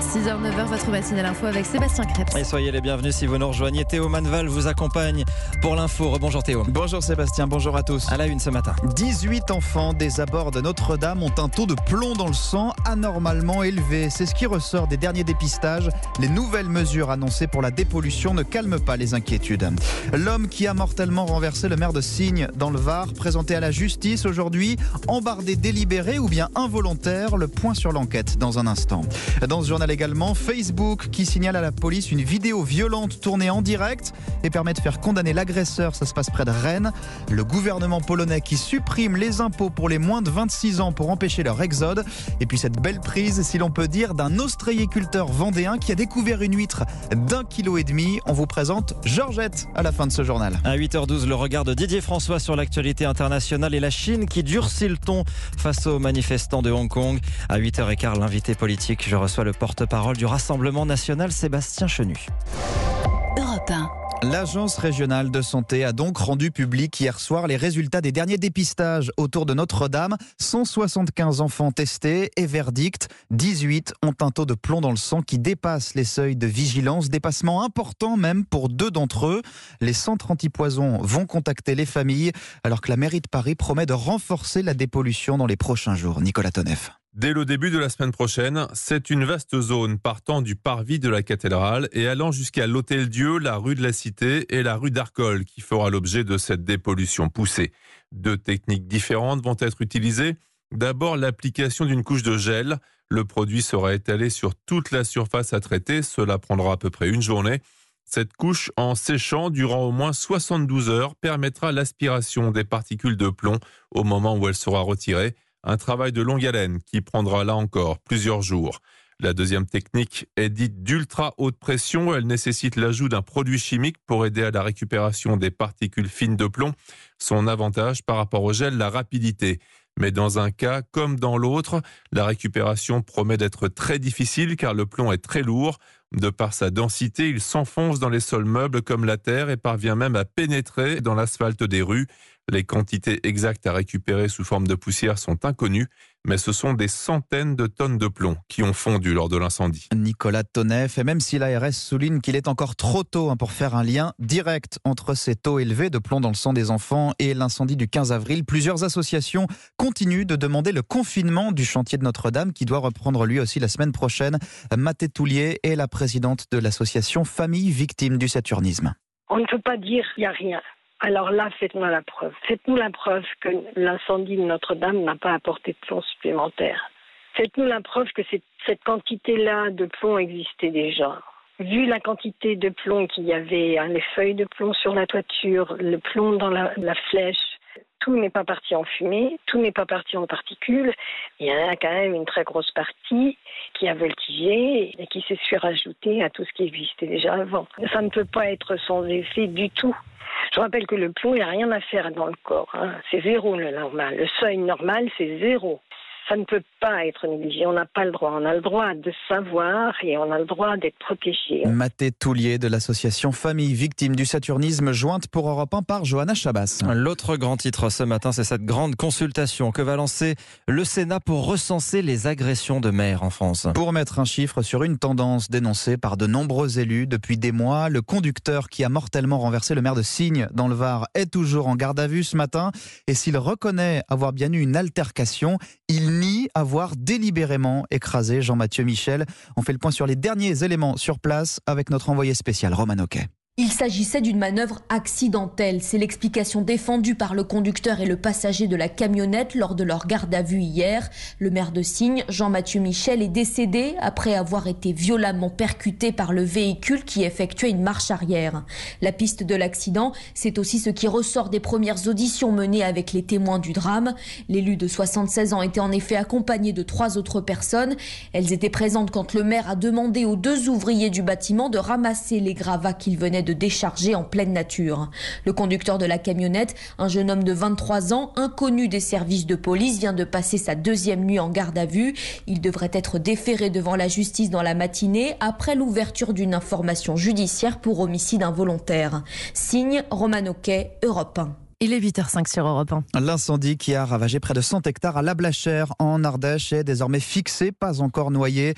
6h-9h, votre matinale info avec Sébastien Crêpes. Et soyez les bienvenus si vous nous rejoignez. Théo Manval vous accompagne pour l'info. Bonjour Théo. Bonjour Sébastien, bonjour à tous. À la une ce matin. 18 enfants des abords de Notre-Dame ont un taux de plomb dans le sang anormalement élevé. C'est ce qui ressort des derniers dépistages. Les nouvelles mesures annoncées pour la dépollution ne calment pas les inquiétudes. L'homme qui a mortellement renversé le maire de Signes dans le Var, présenté à la justice aujourd'hui, embardé délibéré ou bien involontaire. Le point sur l'enquête dans un instant. Dans ce journal également, Facebook qui signale à la police une vidéo violente tournée en direct et permet de faire condamner l'agresseur. Ça se passe près de Rennes. Le gouvernement polonais qui supprime les impôts pour les moins de 26 ans pour empêcher leur exode. Et puis cette belle prise, si l'on peut dire, d'un ostréiculteur vendéen qui a découvert une huître d'1,5 kg. On vous présente Georgette à la fin de ce journal. À 8h12, le regard de Didier François sur l'actualité internationale et la Chine qui durcit le ton face aux manifestants de Hong Kong. À 8h15, l'invité politique, je reçois le porte-parole du Rassemblement national, Sébastien Chenu. Europe 1. L'Agence régionale de santé a donc rendu public hier soir les résultats des derniers dépistages autour de Notre-Dame. 175 enfants testés et verdict, 18 ont un taux de plomb dans le sang qui dépasse les seuils de vigilance, dépassement important même pour 2 d'entre eux. Les centres antipoison vont contacter les familles alors que la mairie de Paris promet de renforcer la dépollution dans les prochains jours. Nicolas Tonef. Dès le début de la semaine prochaine, c'est une vaste zone partant du parvis de la cathédrale et allant jusqu'à l'Hôtel-Dieu, la rue de la Cité et la rue d'Arcole qui fera l'objet de cette dépollution poussée. 2 techniques différentes vont être utilisées. D'abord, l'application d'une couche de gel. Le produit sera étalé sur toute la surface à traiter. Cela prendra à peu près une journée. Cette couche, en séchant durant au moins 72 heures, permettra l'aspiration des particules de plomb au moment où elle sera retirée. Un travail de longue haleine qui prendra là encore plusieurs jours. La deuxième technique est dite d'ultra haute pression. Elle nécessite l'ajout d'un produit chimique pour aider à la récupération des particules fines de plomb. Son avantage par rapport au gel, la rapidité. Mais dans un cas comme dans l'autre, la récupération promet d'être très difficile car le plomb est très lourd. De par sa densité, il s'enfonce dans les sols meubles comme la terre et parvient même à pénétrer dans l'asphalte des rues. Les quantités exactes à récupérer sous forme de poussière sont inconnues, mais ce sont des centaines de tonnes de plomb qui ont fondu lors de l'incendie. Nicolas Tonef, et même si l'ARS souligne qu'il est encore trop tôt pour faire un lien direct entre ces taux élevés de plomb dans le sang des enfants et l'incendie du 15 avril, plusieurs associations continuent de demander le confinement du chantier de Notre-Dame qui doit reprendre lui aussi la semaine prochaine. Mathé Toulier est la présidente de l'association Famille Victimes du Saturnisme. On ne peut pas dire qu'il n'y a rien. Alors là, faites-nous la preuve. Faites-nous la preuve que l'incendie de Notre-Dame n'a pas apporté de plomb supplémentaire. Faites-nous la preuve que cette quantité-là de plomb existait déjà. Vu la quantité de plomb qu'il y avait, les feuilles de plomb sur la toiture, le plomb dans la flèche, tout n'est pas parti en fumée, tout n'est pas parti en particules. Il y en a quand même une très grosse partie qui a voltigé et qui s'est surajouté à tout ce qui existait déjà avant. Ça ne peut pas être sans effet du tout. Je rappelle que le plomb, il n'y a rien à faire dans le corps. C'est 0 le normal. Le seuil normal, c'est 0. Ça ne peut pas être négligé. On n'a pas le droit. On a le droit de savoir et on a le droit d'être protégé. Mathé Toulier de l'association Famille Victimes du Saturnisme, jointe pour Europe 1 par Johanna Chabas. L'autre grand titre ce matin, c'est cette grande consultation que va lancer le Sénat pour recenser les agressions de maires en France. Pour mettre un chiffre sur une tendance dénoncée par de nombreux élus depuis des mois, le conducteur qui a mortellement renversé le maire de Signes dans le Var est toujours en garde à vue ce matin. Et s'il reconnaît avoir bien eu une altercation, il nie avoir délibérément écrasé Jean-Mathieu Michel. On fait le point sur les derniers éléments sur place avec notre envoyé spécial Roman Oquet. Il s'agissait d'une manœuvre accidentelle. C'est l'explication défendue par le conducteur et le passager de la camionnette lors de leur garde à vue hier. Le maire de Signes, Jean-Mathieu Michel, est décédé après avoir été violemment percuté par le véhicule qui effectuait une marche arrière. La piste de l'accident, c'est aussi ce qui ressort des premières auditions menées avec les témoins du drame. L'élu de 76 ans était en effet accompagné de 3 autres personnes. Elles étaient présentes quand le maire a demandé aux 2 ouvriers du bâtiment de ramasser les gravats qu'ils venaient de décharger en pleine nature. Le conducteur de la camionnette, un jeune homme de 23 ans, inconnu des services de police, vient de passer sa 2e nuit en garde à vue. Il devrait être déféré devant la justice dans la matinée après l'ouverture d'une information judiciaire pour homicide involontaire. Signe Roman Oquet, Europe 1. Il est 8h05 sur Europe 1. L'incendie qui a ravagé près de 100 hectares à La Blachère, en Ardèche, est désormais fixé, pas encore noyé.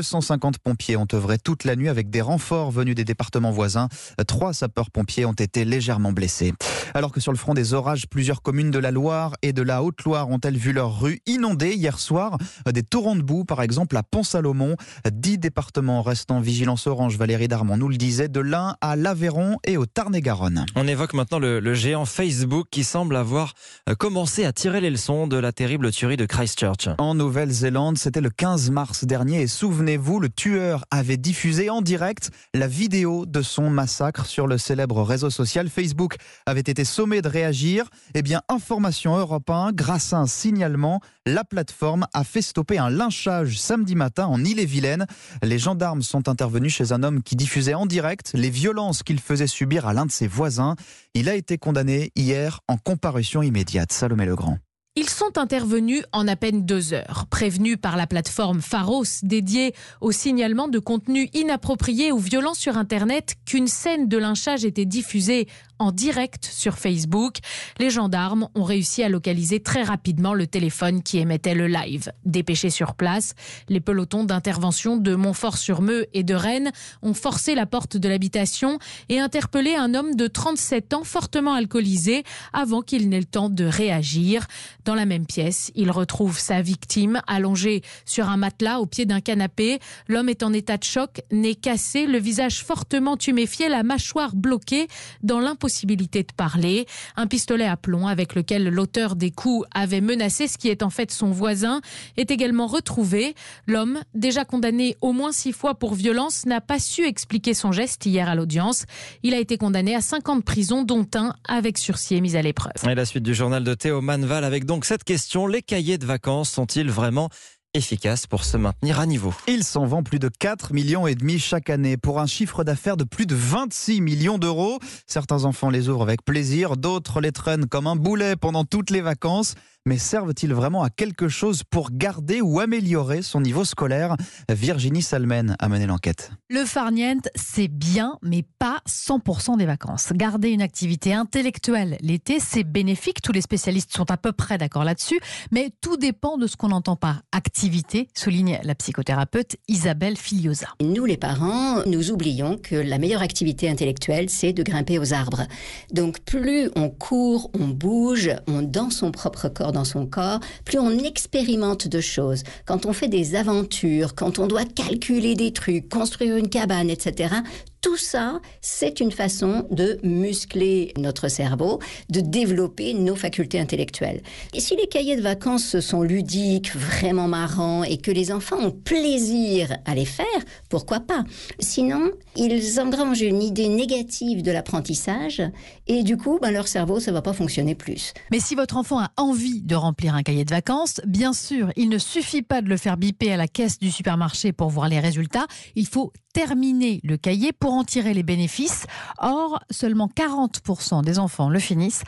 250 pompiers ont œuvré toute la nuit avec des renforts venus des départements voisins. 3 sapeurs-pompiers ont été légèrement blessés. Alors que sur le front des orages, plusieurs communes de la Loire et de la Haute-Loire ont-elles vu leurs rues inondées hier soir. Des torrents de boue, par exemple, à Pont-Salomon. 10 départements restent en vigilance orange, Valérie Darmon nous le disait, de l'Ain à l'Aveyron et au Tarn-et-Garonne. On évoque maintenant le géant Facebook qui semble avoir commencé à tirer les leçons de la terrible tuerie de Christchurch. En Nouvelle-Zélande, c'était le 15 mars dernier et souvenez-vous, le tueur avait diffusé en direct la vidéo de son massacre sur le célèbre réseau social. Facebook avait été sommé de réagir. Eh bien, information Europe 1, grâce à un signalement, la plateforme a fait stopper un lynchage samedi matin en Ille-et-Vilaine. Les gendarmes sont intervenus chez un homme qui diffusait en direct les violences qu'il faisait subir à l'un de ses voisins. Il a été condamné hier en comparution immédiate. Salomé Legrand. Ils sont intervenus en à peine 2 heures. Prévenus par la plateforme Pharos, dédiée au signalement de contenu inapproprié ou violent sur Internet, qu'une scène de lynchage était diffusée en direct sur Facebook. Les gendarmes ont réussi à localiser très rapidement le téléphone qui émettait le live. Dépêchés sur place, les pelotons d'intervention de Montfort-sur-Meux et de Rennes ont forcé la porte de l'habitation et interpellé un homme de 37 ans fortement alcoolisé avant qu'il n'ait le temps de réagir. Dans la même pièce, il retrouve sa victime allongée sur un matelas au pied d'un canapé. L'homme est en état de choc, nez cassé, le visage fortement tuméfié, la mâchoire bloquée, dans l'impossibilité de parler. Un pistolet à plomb avec lequel l'auteur des coups avait menacé, ce qui est en fait son voisin, est également retrouvé. L'homme, déjà condamné au moins 6 fois pour violence, n'a pas su expliquer son geste hier à l'audience. Il a été condamné à 5 ans de prison, dont 1 avec sursis mis à l'épreuve. Et la suite du journal de Théo Manval avec donc cette question: les cahiers de vacances sont-ils vraiment efficaces pour se maintenir à niveau? Il s'en vend plus de 4,5 millions chaque année pour un chiffre d'affaires de plus de 26 millions d'euros. Certains enfants les ouvrent avec plaisir, d'autres les traînent comme un boulet pendant toutes les vacances. Mais servent-ils vraiment à quelque chose pour garder ou améliorer son niveau scolaire? Virginie Salmen a mené l'enquête. Le farniente, c'est bien, mais pas 100% des vacances. Garder une activité intellectuelle l'été, c'est bénéfique. Tous les spécialistes sont à peu près d'accord là-dessus. Mais tout dépend de ce qu'on entend par activité, souligne la psychothérapeute Isabelle Filiosa. Nous, les parents, nous oublions que la meilleure activité intellectuelle, c'est de grimper aux arbres. Donc plus on court, on bouge, on danse son propre corps dans son corps, plus on expérimente de choses. Quand on fait des aventures, quand on doit calculer des trucs, construire une cabane, etc., tout ça, c'est une façon de muscler notre cerveau, de développer nos facultés intellectuelles. Et si les cahiers de vacances sont ludiques, vraiment marrants, et que les enfants ont plaisir à les faire, pourquoi pas? Sinon, ils engrangent une idée négative de l'apprentissage, et du coup, leur cerveau, ça va pas fonctionner plus. Mais si votre enfant a envie de remplir un cahier de vacances, bien sûr, il ne suffit pas de le faire biper à la caisse du supermarché pour voir les résultats. Il faut terminer le cahier pour en tirer les bénéfices. Or, seulement 40% des enfants le finissent,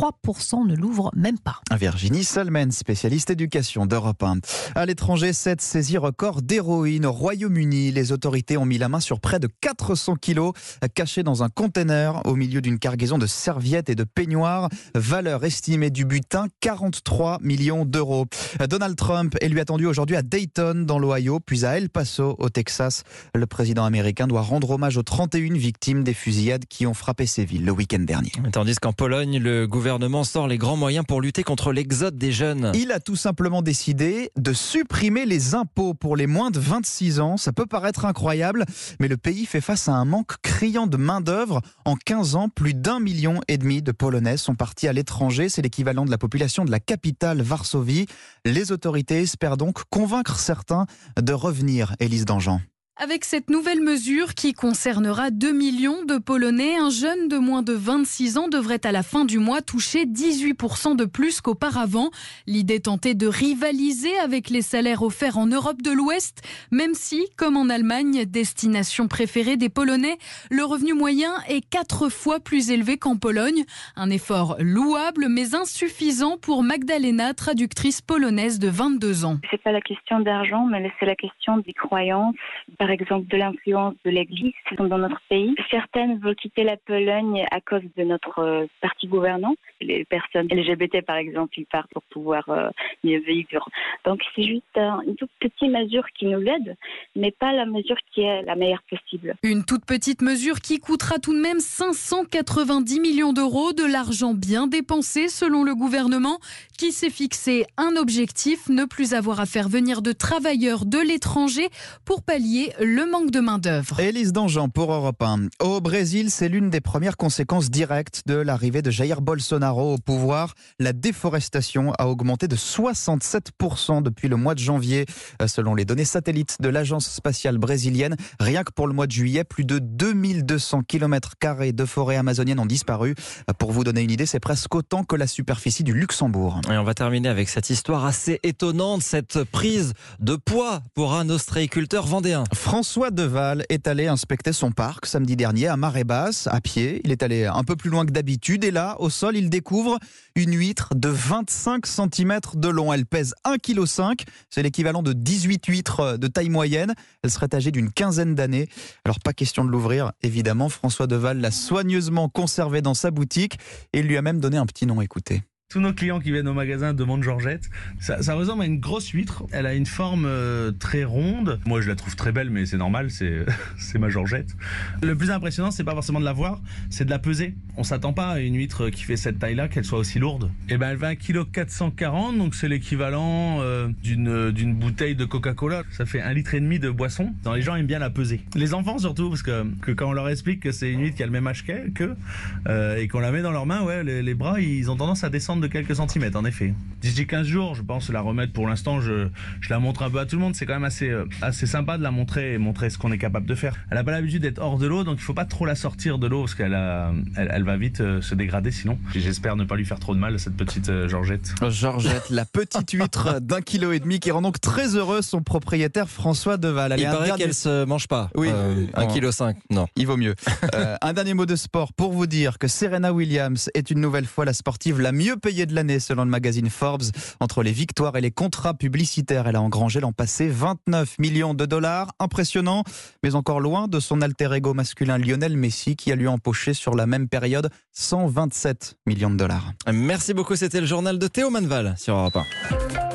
3% ne l'ouvrent même pas. Virginie Salmen, spécialiste éducation d'Europe 1. À l'étranger, 7 saisies records d'héroïne. Au Royaume-Uni, les autorités ont mis la main sur près de 400 kilos cachés dans un container au milieu d'une cargaison de serviettes et de peignoirs. Valeur estimée du butin, 43 millions d'euros. Donald Trump est lui attendu aujourd'hui à Dayton, dans l'Ohio, puis à El Paso, au Texas. Le président américain doit rendre hommage aux 31 victimes des fusillades qui ont frappé ces villes le week-end dernier. Tandis qu'en Pologne, le gouvernement sort les grands moyens pour lutter contre l'exode des jeunes. Il a tout simplement décidé de supprimer les impôts pour les moins de 26 ans. Ça peut paraître incroyable, mais le pays fait face à un manque criant de main-d'œuvre. En 15 ans, plus d'1,5 million de Polonais sont partis à l'étranger. C'est l'équivalent de la population de la capitale, Varsovie. Les autorités espèrent donc convaincre certains de revenir. Élise Dangean. Avec cette nouvelle mesure qui concernera 2 millions de Polonais, un jeune de moins de 26 ans devrait à la fin du mois toucher 18% de plus qu'auparavant. L'idée tentait de rivaliser avec les salaires offerts en Europe de l'Ouest, même si, comme en Allemagne, destination préférée des Polonais, le revenu moyen est 4 fois plus élevé qu'en Pologne. Un effort louable mais insuffisant pour Magdalena, traductrice polonaise de 22 ans. C'est pas la question d'argent, mais c'est la question des croyances, par exemple de l'influence de l'Église dans notre pays. Certaines veulent quitter la Pologne à cause de notre parti gouvernant. Les personnes LGBT, par exemple, ils partent pour pouvoir mieux vivre. Donc c'est juste une toute petite mesure qui nous aide, mais pas la mesure qui est la meilleure possible. Une toute petite mesure qui coûtera tout de même 590 millions d'euros, de l'argent bien dépensé selon le gouvernement, qui s'est fixé un objectif, ne plus avoir à faire venir de travailleurs de l'étranger pour pallier le manque de main-d'œuvre. Élise Dangean pour Europe 1. Au Brésil, c'est l'une des premières conséquences directes de l'arrivée de Jair Bolsonaro au pouvoir. La déforestation a augmenté de 67% depuis le mois de janvier, selon les données satellites de l'agence spatiale brésilienne. Rien que pour le mois de juillet, plus de 2200 km² de forêt amazonienne ont disparu. Pour vous donner une idée, c'est presque autant que la superficie du Luxembourg. Et on va terminer avec cette histoire assez étonnante, cette prise de poids pour un ostréiculteur vendéen. François Deval est allé inspecter son parc samedi dernier à marée basse, à pied. Il est allé un peu plus loin que d'habitude et là, au sol, il découvre une huître de 25 cm de long. Elle pèse 1,5 kg. C'est l'équivalent de 18 huîtres de taille moyenne. Elle serait âgée d'une quinzaine d'années. Alors pas question de l'ouvrir, évidemment. François Deval l'a soigneusement conservée dans sa boutique et il lui a même donné un petit nom, écoutez. Tous nos clients qui viennent au magasin demandent Georgette. Ça ressemble à une grosse huître. Elle a une forme très ronde. Moi, je la trouve très belle, mais c'est normal, c'est ma Georgette. Le plus impressionnant, c'est pas forcément de la voir, c'est de la peser. On s'attend pas à une huître qui fait cette taille-là, qu'elle soit aussi lourde. Et ben, elle va 1,440 kg, donc c'est l'équivalent d'une bouteille de Coca-Cola. Ça fait 1,5 litre de boisson. Les gens aiment bien la peser. Les enfants surtout, parce que quand on leur explique que c'est une huître qui a le même âge qu'eux, et qu'on la met dans leurs mains, ouais, les bras, ils ont tendance à descendre de quelques centimètres, en effet. D'ici 15 jours, je pense la remettre. Pour l'instant, je la montre un peu à tout le monde. C'est quand même assez sympa de la montrer et montrer ce qu'on est capable de faire. Elle n'a pas l'habitude d'être hors de l'eau, donc il ne faut pas trop la sortir de l'eau parce qu'elle va vite se dégrader sinon. J'espère ne pas lui faire trop de mal, cette petite Georgette. Georgette, la petite huître d'1,5 kg qui rend donc très heureux son propriétaire François Deval. Allez, il paraît qu'elle se mange pas. Oui, 1,5 kg, non. Il vaut mieux. Un dernier mot de sport pour vous dire que Serena Williams est une nouvelle fois la sportive la mieux payée de l'année selon le magazine Forbes. Entre les victoires et les contrats publicitaires, elle a engrangé l'an passé 29 millions de dollars. Impressionnant, mais encore loin de son alter ego masculin Lionel Messi qui a lui empoché sur la même période 127 millions de dollars. Merci beaucoup, c'était le journal de Théo Manval sur Europe 1.